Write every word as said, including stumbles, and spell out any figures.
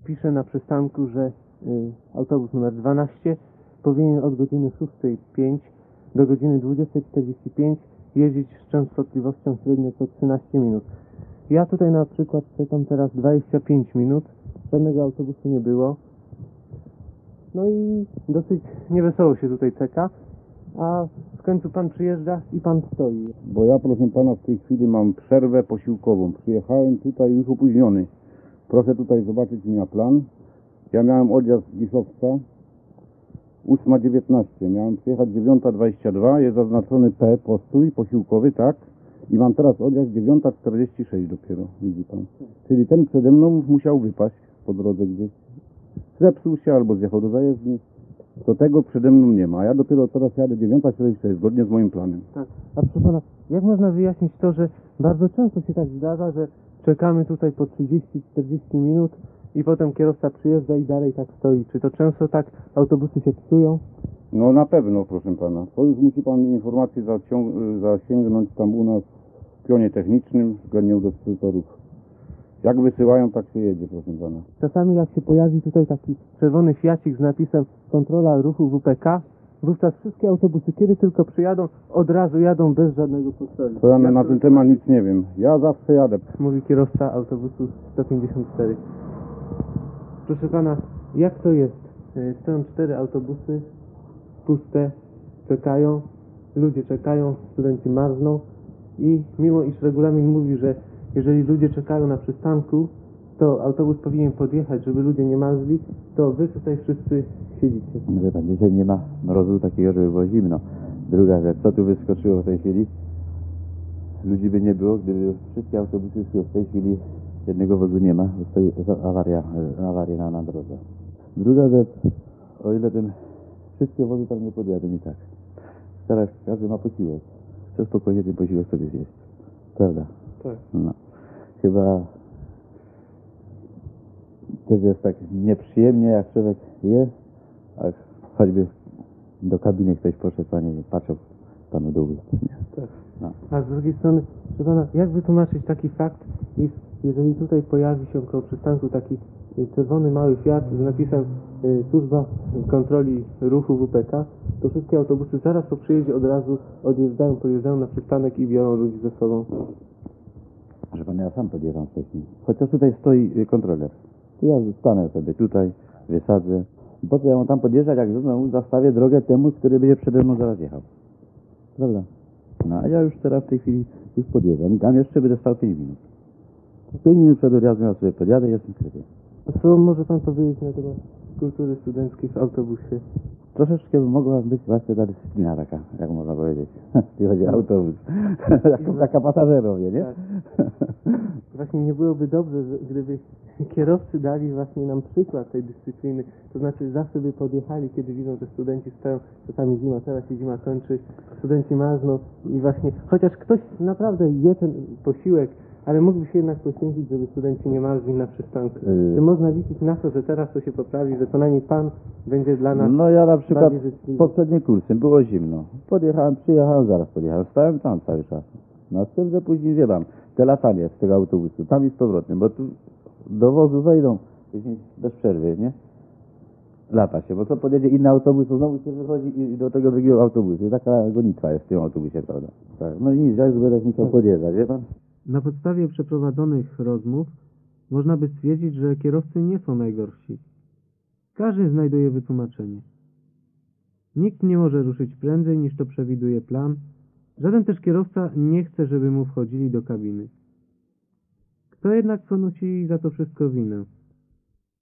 pisze na przystanku, że y, autobus numer dwanaście powinien od godziny szóstej pięć do godziny dwudziestej czterdzieści pięć jeździć z częstotliwością średnio co trzynaście minut. Ja tutaj na przykład czekam teraz dwadzieścia pięć minut, żadnego autobusu nie było. No i dosyć niewesoło się tutaj czeka, a w końcu pan przyjeżdża i pan stoi. Bo ja, proszę pana, w tej chwili mam przerwę posiłkową. Przyjechałem tutaj już opóźniony. Proszę tutaj zobaczyć mi na plan. Ja miałem odjazd z Giszowca ósma dziewiętnaście. Miałem przyjechać dziewiąta dwadzieścia dwa. Jest zaznaczony P, postój posiłkowy, tak? I mam teraz odjazd dziewiąta czterdzieści sześć dopiero, widzi pan. Czyli ten przede mną musiał wypaść po drodze gdzieś. Zepsuł się albo zjechał do zajezdni. To tego przede mną nie ma, a ja dopiero teraz jadę dziewiąta czterdzieści sześć, zgodnie z moim planem. Tak. A proszę pana, jak można wyjaśnić to, że bardzo często się tak zdarza, że czekamy tutaj po trzydzieści czterdzieści minut i potem kierowca przyjeżdża i dalej tak stoi? Czy to często tak autobusy się psują? No na pewno, proszę pana. To już musi pan informację zasięgnąć tam u nas w pionie technicznym względnie u dystrybutorów. Jak wysyłają, tak się jedzie, proszę pana. Czasami jak się pojawi tutaj taki czerwony fiacik z napisem kontrola ruchu W P K, wówczas wszystkie autobusy, kiedy tylko przyjadą, od razu jadą bez żadnego postoju. To ja na, na ten temat nic nie wiem. Ja zawsze jadę. Mówi kierowca autobusu sto pięćdziesiąt cztery. Proszę pana, jak to jest? Stoją cztery autobusy, puste, czekają, ludzie czekają, studenci marzną i mimo iż regulamin mówi, że jeżeli ludzie czekają na przystanku, to autobus powinien podjechać, żeby ludzie nie marzli, to wy tutaj wszyscy siedzicie. No wie pan, dzisiaj nie ma mrozu takiego, żeby było zimno. Druga rzecz, co tu wyskoczyło w tej chwili? Ludzi by nie było, gdyby wszystkie autobusy szły. W tej chwili jednego wozu nie ma, bo stoi awaria, awaria na, na drodze. Druga rzecz, o ile ten wszystkie wozy tam nie podjadą i tak. Teraz każdy ma posiłek. Chce spokojnie ten posiłek sobie zjeść. Prawda? Tak. No. Chyba też jest tak nieprzyjemnie, jak człowiek je, a choćby do kabiny ktoś poszedł, panie, patrzył panu do ust. Tak. No. A z drugiej strony, proszę pana, jak wytłumaczyć taki fakt, iż jeżeli tutaj pojawi się koło przystanku taki czerwony mały Fiat z napisem y, służba kontroli ruchu W P K, to wszystkie autobusy zaraz po przyjeździe od razu odjeżdżają, pojeżdżają na przystanek i biorą ludzi ze sobą. Proszę pana, ja sam podjecham wcześniej. Chociaż tutaj stoi kontroler. To ja stanę sobie tutaj, wysadzę. Po co ja mam tam podjeżdżać, jak znowu zastawię drogę temu, który będzie przede mną zaraz jechał. Prawda? No a ja już teraz w tej chwili już podjeżdżam. Tam jeszcze będę stał pięć minut. pięć minut przed odjazdem ja sobie podjadę i jestem w sklepie. A co może pan powiedzieć na temat kultury studenckiej w autobusie? Troszeczkę mogła być właśnie ta dyscyplina taka, jak można powiedzieć, jeśli chodzi o autobus. taka, taka pasażerowie, nie? Tak. Właśnie nie byłoby dobrze, że gdyby kierowcy dali właśnie nam przykład tej dyscypliny, to znaczy zawsze by podjechali, kiedy widzą, że studenci stoją, czasami zima, teraz się zima kończy, studenci marzną i właśnie, chociaż ktoś naprawdę je ten posiłek, ale mógłby się jednak poświęcić, żeby studenci nie marzli na przystanku. Yy. Czy można liczyć na to, że teraz to się poprawi, że co najmniej pan będzie dla nas No ja na przykład bardziej życzliwy? poprzednim kursem było zimno. Podjechałem, przyjechałem, zaraz podjechałem. Stałem tam cały czas. No z tym, że później wie pan, te latanie z tego autobusu, tam i z powrotem, bo tu do wozu wejdą później bez przerwy, nie? Lata się, bo co podjedzie inny autobus, to znowu się wychodzi i do tego drugiego autobusu. I taka gonitwa jest w tym autobusie, prawda? Tak. No i nic, ja już będę musiał podjeżdżać, wie pan? Na podstawie przeprowadzonych rozmów można by stwierdzić, że kierowcy nie są najgorsi. Każdy znajduje wytłumaczenie. Nikt nie może ruszyć prędzej niż to przewiduje plan. Żaden też kierowca nie chce, żeby mu wchodzili do kabiny. Kto jednak ponosi za to wszystko winę?